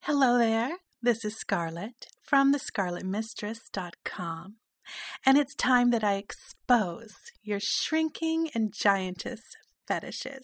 Hello there. This is Scarlett from thescarlettmistress.com, and it's time that I expose your shrinking and giantess fetishes.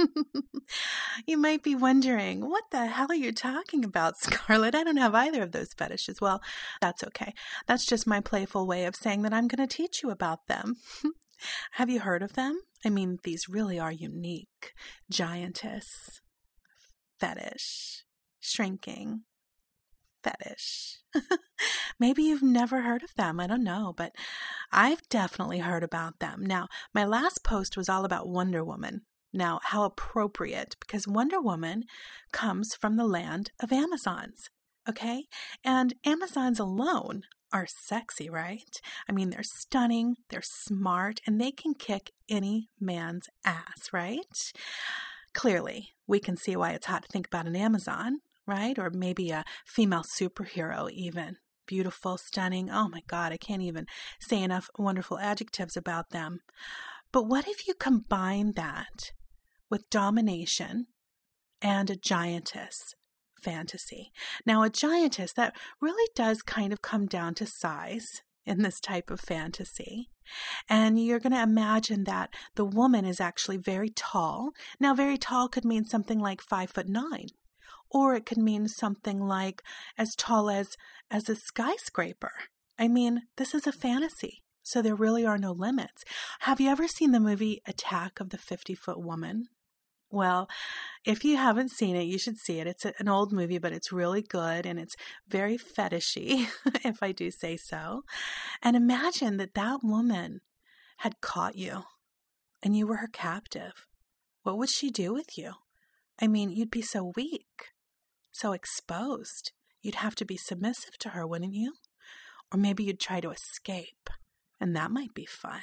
You might be wondering, what the hell are you talking about, Scarlett? I don't have either of those fetishes. Well, that's okay. That's just my playful way of saying that I'm going to teach you about them. Have you heard of them? I mean, these really are unique. Giantess, fetish, shrinking, fetish. Maybe you've never heard of them. I don't know, but I've definitely heard about them. Now, my last post was all about Wonder Woman. Now, how appropriate, because Wonder Woman comes from the land of Amazons, okay? And Amazons alone are sexy, right? I mean, they're stunning, they're smart, and they can kick any man's ass, right? Clearly, we can see why it's hot to think about an Amazon, right? Or maybe a female superhero even. Beautiful, stunning. Oh my God, I can't even say enough wonderful adjectives about them. But what if you combine that with domination and a giantess fantasy? Now, a giantess, that really does kind of come down to size in this type of fantasy. And you're going to imagine that the woman is actually very tall. Now, very tall could mean something like 5'9". Or it could mean something like as tall as a skyscraper. I mean, this is a fantasy, so there really are no limits. Have you ever seen the movie Attack of the 50-Foot Woman? Well, if you haven't seen it, you should see it. It's an old movie, but it's really good, and it's very fetishy, if I do say so. And imagine that woman had caught you, and you were her captive. What would she do with you? I mean, you'd be so weak. So exposed. You'd have to be submissive to her, wouldn't you? Or maybe you'd try to escape, and that might be fun.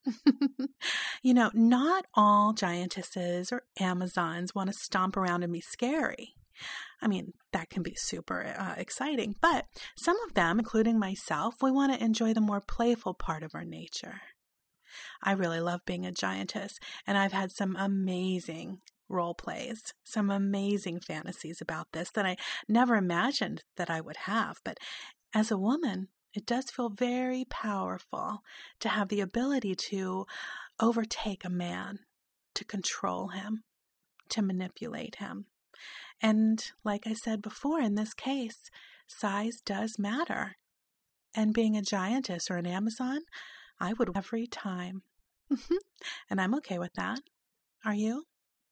You know, not all giantesses or Amazons want to stomp around and be scary. I mean, that can be super exciting, but some of them, including myself, we want to enjoy the more playful part of our nature. I really love being a giantess, and I've had some amazing role plays, some amazing fantasies about this that I never imagined that I would have. But as a woman, it does feel very powerful to have the ability to overtake a man, to control him, to manipulate him. And like I said before, in this case, size does matter. And being a giantess or an Amazon, I would every time. And I'm okay with that. Are you?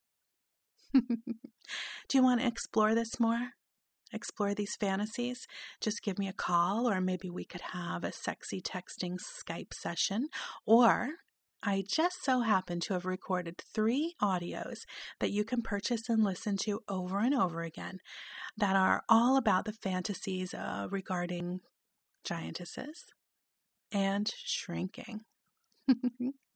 Do you want to explore this more? Explore these fantasies? Just give me a call, or maybe we could have a sexy texting Skype session. Or I just so happen to have recorded 3 audios that you can purchase and listen to over and over again that are all about the fantasies regarding giantesses and shrinking.